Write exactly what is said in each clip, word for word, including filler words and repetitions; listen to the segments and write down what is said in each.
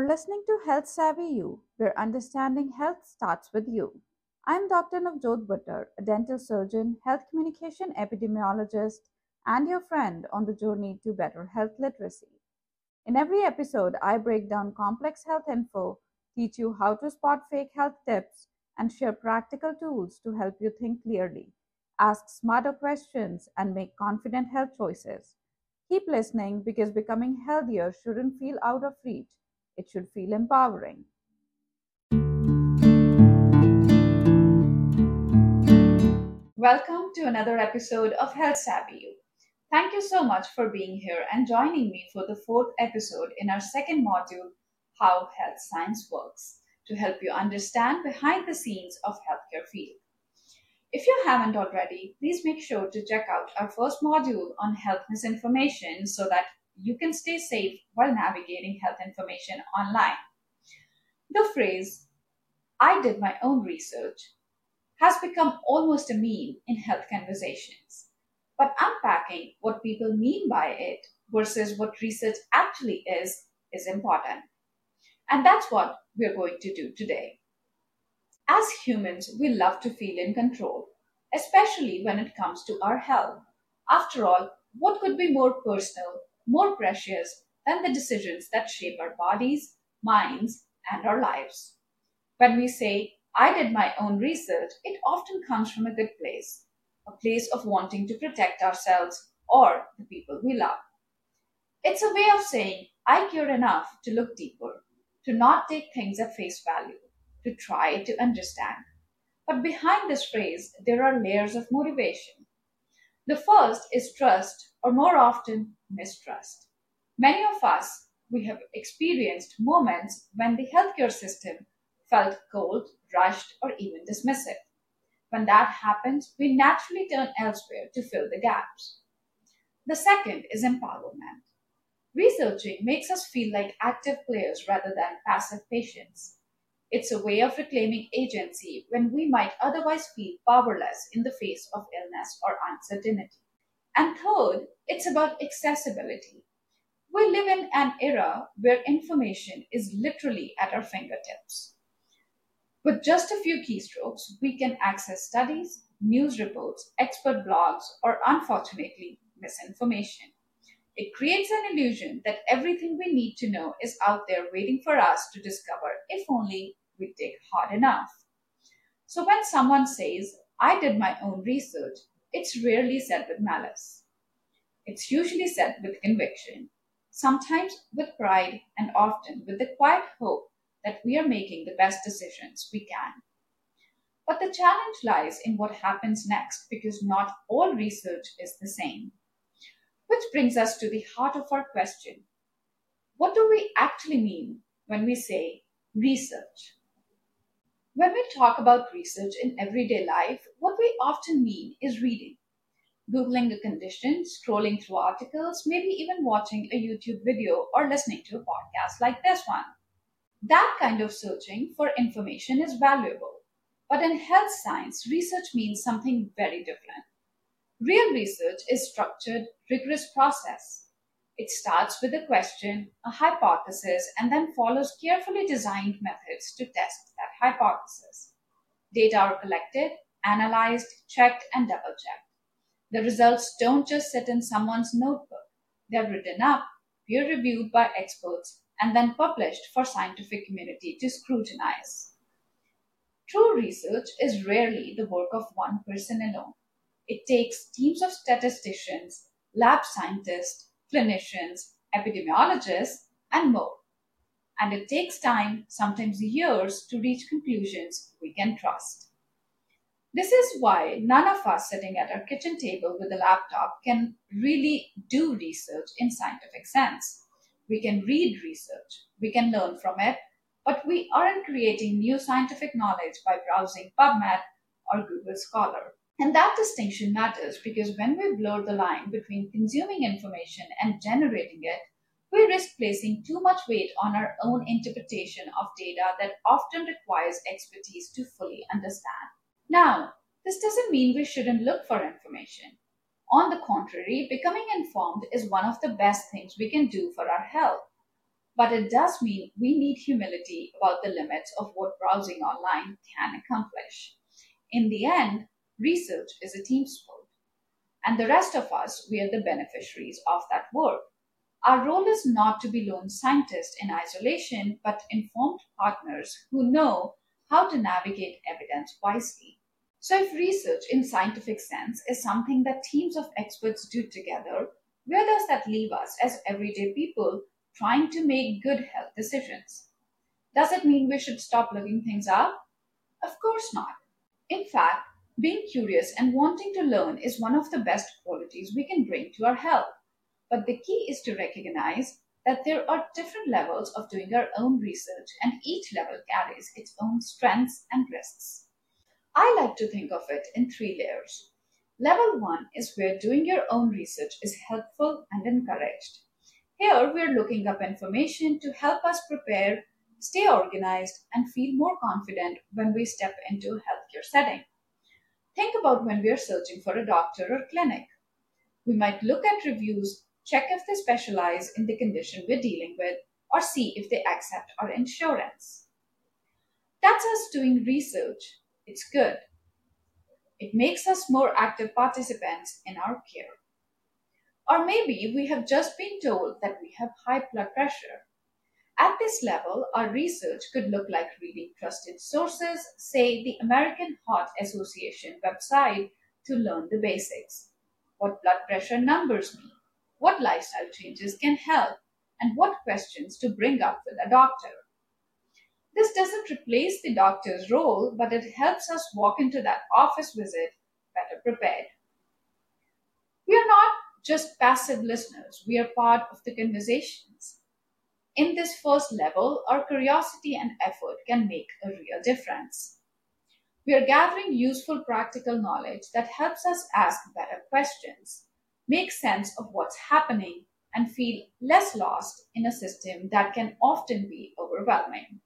You're listening to Health Savvy You, where understanding health starts with you. I'm Doctor Navjot Buttar, a dental surgeon, health communication epidemiologist, and your friend on the journey to better health literacy. In every episode, I break down complex health info, teach you how to spot fake health tips, and share practical tools to help you think clearly, ask smarter questions, and make confident health choices. Keep listening because becoming healthier shouldn't feel out of reach, it should feel empowering. Welcome to another episode of Health Savvy You. Thank you so much for being here and joining me for the fourth episode in our second module, How Health Science Works, to help you understand behind the scenes of healthcare field. If you haven't already, please make sure to check out our first module on health misinformation so that you can stay safe while navigating health information online. The phrase, I did my own research, has become almost a meme in health conversations. But unpacking what people mean by it versus what research actually is is important. And that's what we're going to do today. As humans, we love to feel in control, especially when it comes to our health. After all, what could be more personal, more precious than the decisions that shape our bodies, minds, and our lives? When we say, I did my own research, it often comes from a good place, a place of wanting to protect ourselves or the people we love. It's a way of saying, I care enough to look deeper, to not take things at face value, to try to understand. But behind this phrase, there are layers of motivation. The first is trust, or more often, mistrust. Many of us, we have experienced moments when the healthcare system felt cold, rushed, or even dismissive. When that happens, we naturally turn elsewhere to fill the gaps. The second is empowerment. Researching makes us feel like active players rather than passive patients. It's a way of reclaiming agency when we might otherwise feel powerless in the face of illness or uncertainty. And third, it's about accessibility. We live in an era where information is literally at our fingertips. With just a few keystrokes, we can access studies, news reports, expert blogs, or unfortunately, misinformation. It creates an illusion that everything we need to know is out there waiting for us to discover if only we dig hard enough. So when someone says, I did my own research, it's rarely said with malice. It's usually said with conviction, sometimes with pride, and often with the quiet hope that we are making the best decisions we can. But the challenge lies in what happens next because not all research is the same. Which brings us to the heart of our question. What do we actually mean when we say research? When we talk about research in everyday life, what we often mean is reading. Googling a condition, scrolling through articles, maybe even watching a YouTube video or listening to a podcast like this one. That kind of searching for information is valuable. But in health science, research means something very different. Real research is structured, rigorous process. It starts with a question, a hypothesis, and then follows carefully designed methods to test that hypothesis. Data are collected, analyzed, checked, and double checked. The results don't just sit in someone's notebook. They're written up, peer reviewed by experts, and then published for scientific community to scrutinize. True research is rarely the work of one person alone. It takes teams of statisticians, lab scientists, clinicians, epidemiologists, and more. And it takes time, sometimes years, to reach conclusions we can trust. This is why none of us sitting at our kitchen table with a laptop can really do research in scientific sense. We can read research, we can learn from it, but we aren't creating new scientific knowledge by browsing PubMed or Google Scholar. And that distinction matters because when we blur the line between consuming information and generating it, we risk placing too much weight on our own interpretation of data that often requires expertise to fully understand. Now, this doesn't mean we shouldn't look for information. On the contrary, becoming informed is one of the best things we can do for our health. But it does mean we need humility about the limits of what browsing online can accomplish. In the end, research is a team sport, and the rest of us, we are the beneficiaries of that work. Our role is not to be lone scientists in isolation, but informed partners who know how to navigate evidence wisely. So, if research in scientific sense is something that teams of experts do together, where does that leave us as everyday people trying to make good health decisions? Does it mean we should stop looking things up? Of course not. In fact, being curious and wanting to learn is one of the best qualities we can bring to our health. But the key is to recognize that there are different levels of doing our own research, and each level carries its own strengths and risks. I like to think of it in three layers. Level one is where doing your own research is helpful and encouraged. Here, we're looking up information to help us prepare, stay organized, and feel more confident when we step into a healthcare setting. Think about when we're searching for a doctor or clinic. We might look at reviews, check if they specialize in the condition we're dealing with, or see if they accept our insurance. That's us doing research. It's good. It makes us more active participants in our care. Or maybe we have just been told that we have high blood pressure. At this level, our research could look like reading trusted sources, say the American Heart Association website, to learn the basics. What blood pressure numbers mean, what lifestyle changes can help, and what questions to bring up with a doctor. This doesn't replace the doctor's role, but it helps us walk into that office visit better prepared. We are not just passive listeners, we are part of the conversations. In this first level, our curiosity and effort can make a real difference. We are gathering useful practical knowledge that helps us ask better questions, make sense of what's happening, and feel less lost in a system that can often be overwhelming.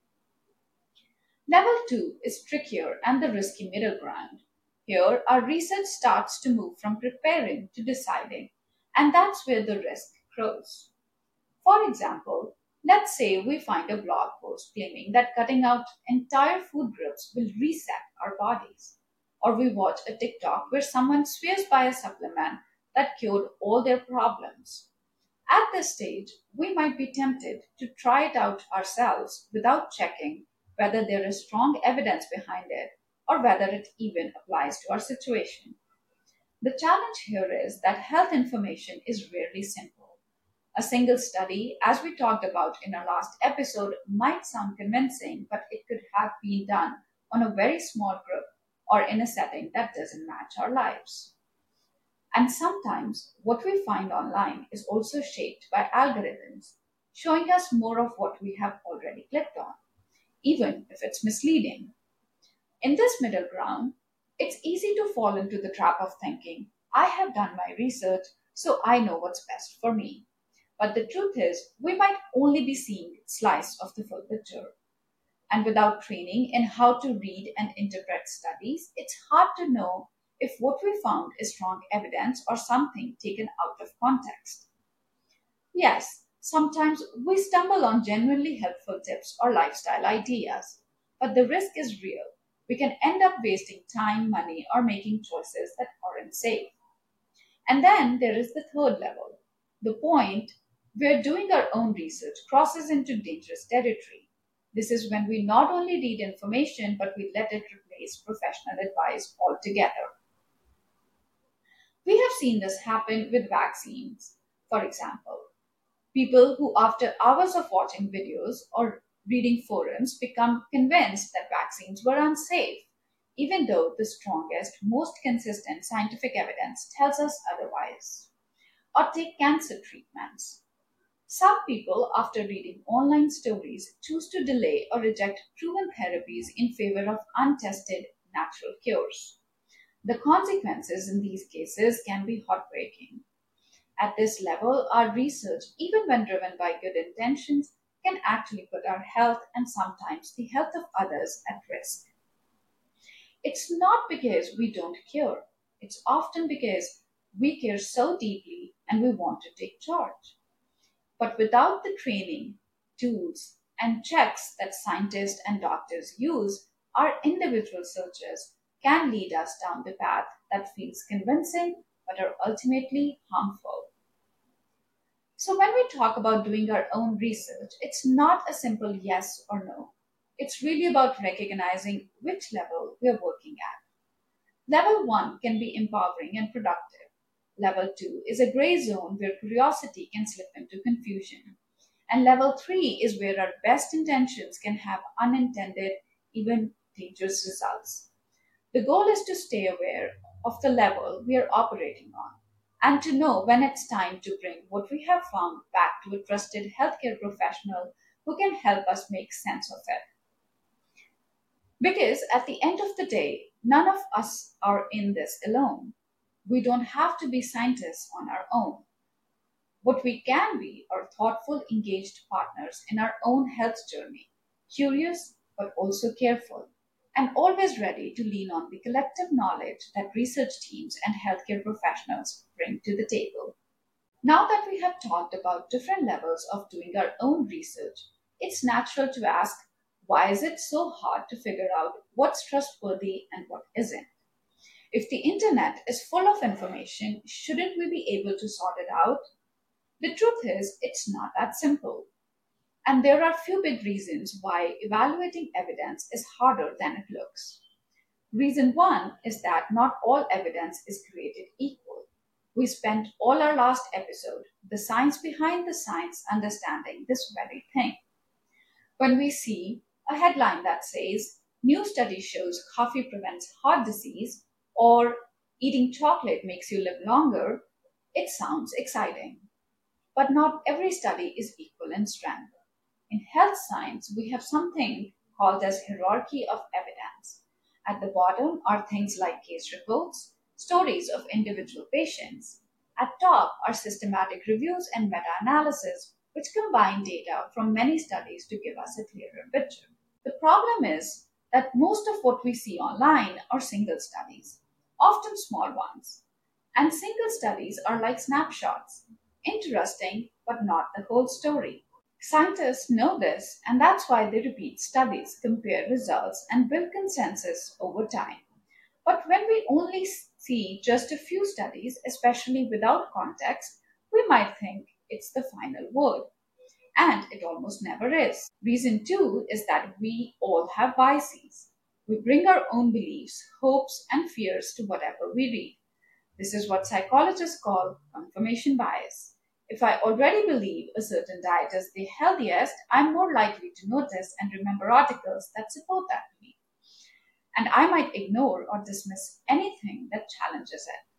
Level two is trickier and the risky middle ground. Here, our research starts to move from preparing to deciding, and that's where the risk grows. For example, let's say we find a blog post claiming that cutting out entire food groups will reset our bodies. Or we watch a TikTok where someone swears by a supplement that cured all their problems. At this stage, we might be tempted to try it out ourselves without checking whether there is strong evidence behind it or whether it even applies to our situation. The challenge here is that health information is rarely simple. A single study, as we talked about in our last episode, might sound convincing, but it could have been done on a very small group or in a setting that doesn't match our lives. And sometimes what we find online is also shaped by algorithms, showing us more of what we have already clicked on, even if it's misleading. In this middle ground, it's easy to fall into the trap of thinking, I have done my research, so I know what's best for me. But the truth is, we might only be seeing a slice of the full picture. And without training in how to read and interpret studies, it's hard to know if what we found is strong evidence or something taken out of context. Yes, sometimes we stumble on genuinely helpful tips or lifestyle ideas, but the risk is real. We can end up wasting time, money, or making choices that aren't safe. And then there is the third level, the point where doing our own research crosses into dangerous territory. This is when we not only read information, but we let it replace professional advice altogether. We have seen this happen with vaccines. For example, people who, after hours of watching videos or reading forums, become convinced that vaccines were unsafe, even though the strongest, most consistent scientific evidence tells us otherwise. Or take cancer treatments. Some people, after reading online stories, choose to delay or reject proven therapies in favor of untested natural cures. The consequences in these cases can be heartbreaking. At this level, our research, even when driven by good intentions, can actually put our health and sometimes the health of others at risk. It's not because we don't care, it's often because we care so deeply and we want to take charge. But without the training, tools, and checks that scientists and doctors use, our individual searches can lead us down the path that feels convincing but are ultimately harmful. So, when we talk about doing our own research, it's not a simple yes or no. It's really about recognizing which level we're working at. Level one can be empowering and productive. Level two is a gray zone where curiosity can slip into confusion. And level three is where our best intentions can have unintended, even dangerous results. The goal is to stay aware of the level we are operating on and to know when it's time to bring what we have found back to a trusted healthcare professional who can help us make sense of it. Because at the end of the day, none of us are in this alone. We don't have to be scientists on our own. What we can be are thoughtful, engaged partners in our own health journey, curious but also careful, and always ready to lean on the collective knowledge that research teams and healthcare professionals bring to the table. Now that we have talked about different levels of doing our own research, it's natural to ask, why is it so hard to figure out what's trustworthy and what isn't? If the internet is full of information, shouldn't we be able to sort it out? The truth is, it's not that simple. And there are few big reasons why evaluating evidence is harder than it looks. Reason one is that not all evidence is created equal. We spent all our last episode, the science behind the science, understanding this very thing. When we see a headline that says, new study shows coffee prevents heart disease, or eating chocolate makes you live longer, it sounds exciting. But not every study is equal in strength. In health science, we have something called as hierarchy of evidence. At the bottom are things like case reports, stories of individual patients. At top are systematic reviews and meta-analysis, which combine data from many studies to give us a clearer picture. The problem is that most of what we see online are single studies, often small ones. And single studies are like snapshots, interesting but not the whole story. Scientists know this, and that's why they repeat studies, compare results, and build consensus over time. But when we only see just a few studies, especially without context, we might think it's the final word. And it almost never is. Reason two is that we all have biases. We bring our own beliefs, hopes, and fears to whatever we read. This is what psychologists call confirmation bias. If I already believe a certain diet is the healthiest, I'm more likely to notice and remember articles that support that belief. And I might ignore or dismiss anything that challenges it.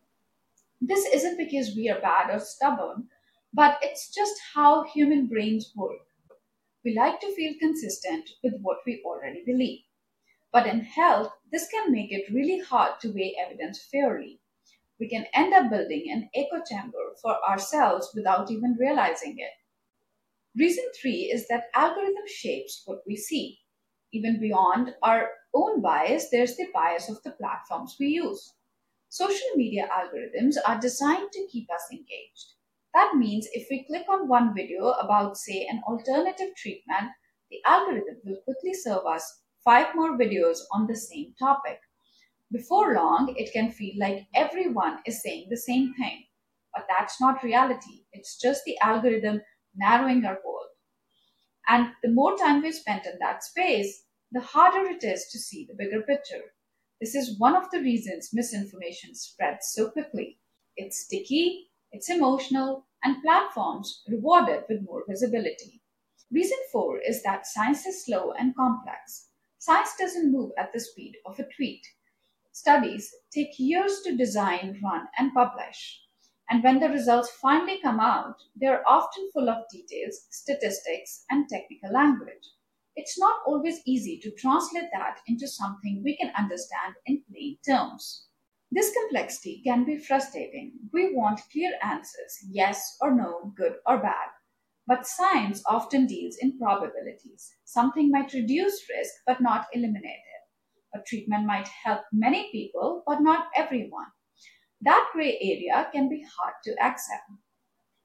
This isn't because we are bad or stubborn, but it's just how human brains work. We like to feel consistent with what we already believe. But in health, this can make it really hard to weigh evidence fairly. We can end up building an echo chamber for ourselves without even realizing it. Reason three is that algorithm shapes what we see. Even beyond our own bias, there's the bias of the platforms we use. Social media algorithms are designed to keep us engaged. That means if we click on one video about, say, an alternative treatment, the algorithm will quickly serve us five more videos on the same topic. Before long, it can feel like everyone is saying the same thing. But that's not reality. It's just the algorithm narrowing our world. And the more time we spend in that space, the harder it is to see the bigger picture. This is one of the reasons misinformation spreads so quickly. It's sticky, it's emotional, and platforms reward it with more visibility. Reason four is that science is slow and complex. Science doesn't move at the speed of a tweet. Studies take years to design, run, and publish. And when the results finally come out, they are often full of details, statistics, and technical language. It's not always easy to translate that into something we can understand in plain terms. This complexity can be frustrating. We want clear answers, yes or no, good or bad. But science often deals in probabilities. Something might reduce risk but not eliminate it. A treatment might help many people but not everyone. That gray area can be hard to accept.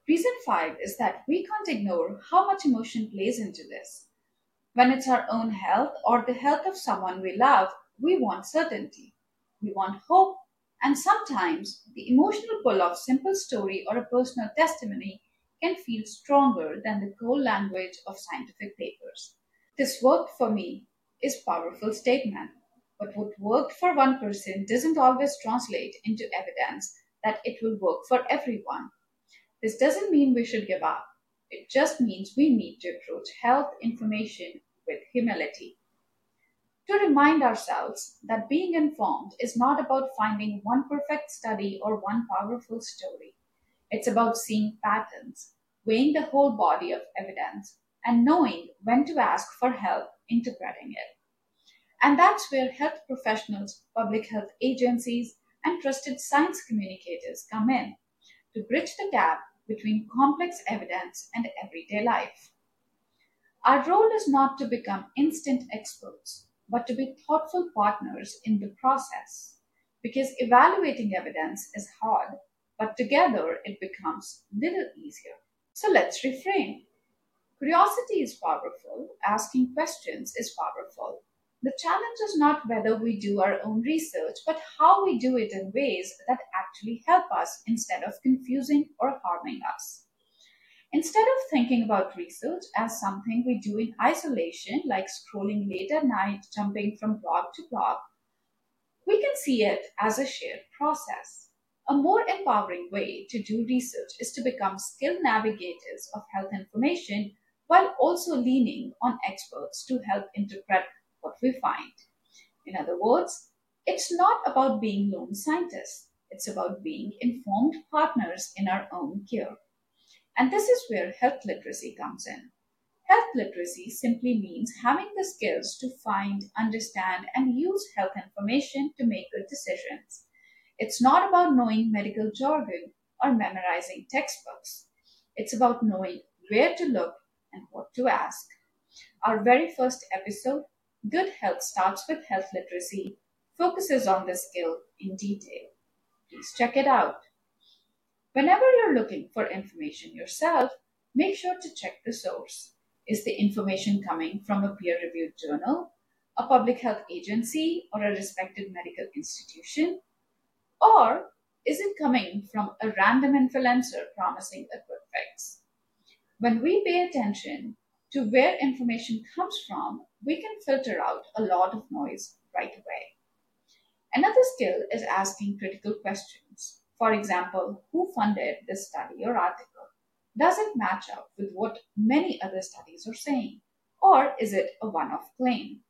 Reason five is that we can't ignore how much emotion plays into this. When it's our own health or the health of someone we love, we want certainty. We want hope, and sometimes the emotional pull of simple story or a personal testimony can feel stronger than the cold language of scientific papers. This worked for me is powerful statement, but what worked for one person doesn't always translate into evidence that it will work for everyone. This doesn't mean we should give up. It just means we need to approach health information with humility. To remind ourselves that being informed is not about finding one perfect study or one powerful story. It's about seeing patterns, weighing the whole body of evidence, and knowing when to ask for help interpreting it. And that's where health professionals, public health agencies, and trusted science communicators come in to bridge the gap between complex evidence and everyday life. Our role is not to become instant experts, but to be thoughtful partners in the process. Because evaluating evidence is hard, but together it becomes little easier. So let's reframe. Curiosity is powerful, asking questions is powerful. The challenge is not whether we do our own research, but how we do it in ways that actually help us instead of confusing or harming us. Instead of thinking about research as something we do in isolation, like scrolling late at night, jumping from blog to blog, we can see it as a shared process. A more empowering way to do research is to become skilled navigators of health information while also leaning on experts to help interpret what we find. In other words, it's not about being lone scientists, it's about being informed partners in our own care. And this is where health literacy comes in. Health literacy simply means having the skills to find, understand, and use health information to make good decisions. It's not about knowing medical jargon or memorizing textbooks. It's about knowing where to look and what to ask. Our very first episode, Good Health Starts with Health Literacy, focuses on this skill in detail. Please check it out. Whenever you're looking for information yourself, make sure to check the source. Is the information coming from a peer reviewed journal, a public health agency, or a respected medical institution? Or is it coming from a random influencer promising a quick fix? When we pay attention to where information comes from, we can filter out a lot of noise right away. Another skill is asking critical questions. For example, who funded this study or article? Does it match up with what many other studies are saying? Or is it a one off claim?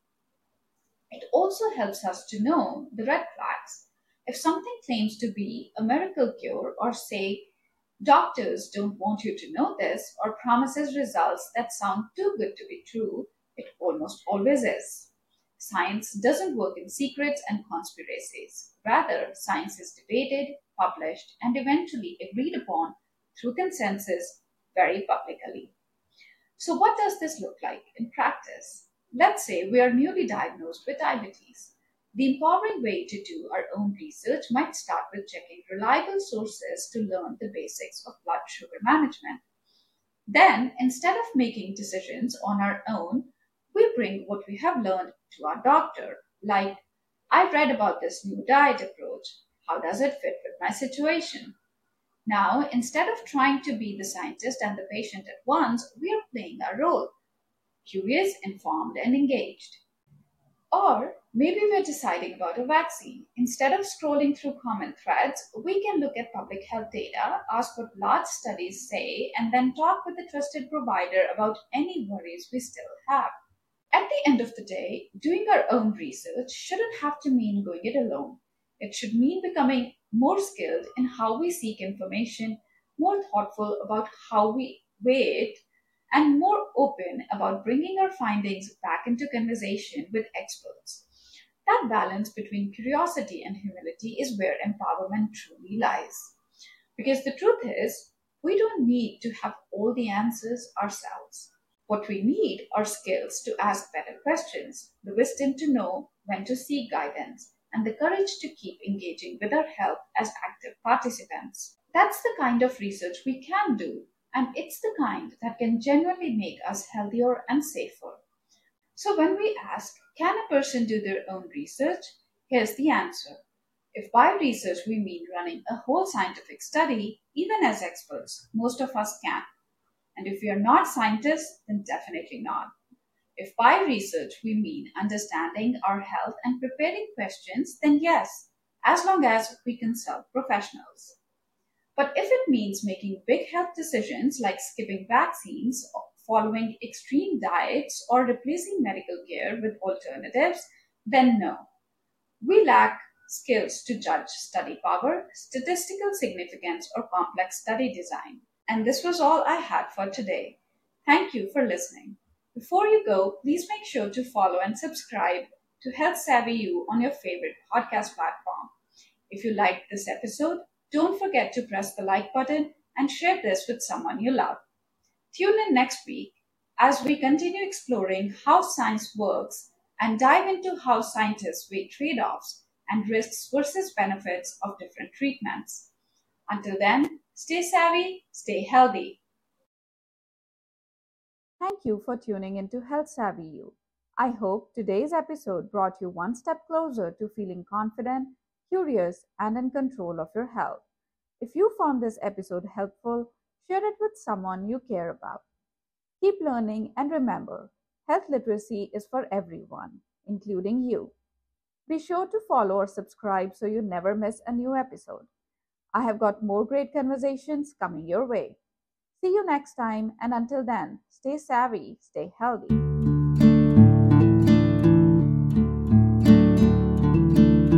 It also helps us to know the red flags. If something claims to be a miracle cure, or say doctors don't want you to know this, or promises results that sound too good to be true, it almost always is. Science doesn't work in secrets and conspiracies. Rather, science is debated, published, and eventually agreed upon through consensus very publicly. So, what does this look like in practice? Let's say we are newly diagnosed with diabetes. The empowering way to do our own research might start with checking reliable sources to learn the basics of blood sugar management. Then, instead of making decisions on our own, we bring what we have learned to our doctor, like, I read about this new diet approach. How does it fit with my situation? Now, instead of trying to be the scientist and the patient at once, we are playing our role, curious, informed, and engaged. Or maybe we're deciding about a vaccine. Instead of scrolling through common threads, we can look at public health data, ask what large studies say, and then talk with a trusted provider about any worries we still have. At the end of the day, doing our own research shouldn't have to mean going it alone. It should mean becoming more skilled in how we seek information, more thoughtful about how we weigh it, and more open about bringing our findings back into conversation with experts. That balance between curiosity and humility is where empowerment truly lies. Because the truth is, we don't need to have all the answers ourselves. What we need are skills to ask better questions, the wisdom to know when to seek guidance, and the courage to keep engaging with our health as active participants. That's the kind of research we can do and it's the kind that can genuinely make us healthier and safer. So, when we ask, can a person do their own research? Here's the answer. If by research we mean running a whole scientific study, even as experts, most of us can. And if we are not scientists, then definitely not. If by research we mean understanding our health and preparing questions, then yes, as long as we consult professionals. But if it means making big health decisions like skipping vaccines, following extreme diets, or replacing medical care with alternatives, then no. We lack skills to judge study power, statistical significance, or complex study design. And this was all I had for today. Thank you for listening. Before you go, please make sure to follow and subscribe to Health Savvy You on your favorite podcast platform. If you liked this episode, don't forget to press the like button and share this with someone you love. Tune in next week as we continue exploring how science works and dive into how scientists weigh trade offs and risks versus benefits of different treatments. Until then, stay savvy, stay healthy. Thank you for tuning into Health Savvy You. I hope today's episode brought you one step closer to feeling confident, curious, and in control of your health. If you found this episode helpful, share it with someone you care about. Keep learning and remember, health literacy is for everyone, including you. Be sure to follow or subscribe so you never miss a new episode. I have got more great conversations coming your way. See you next time, and until then, stay savvy, stay healthy.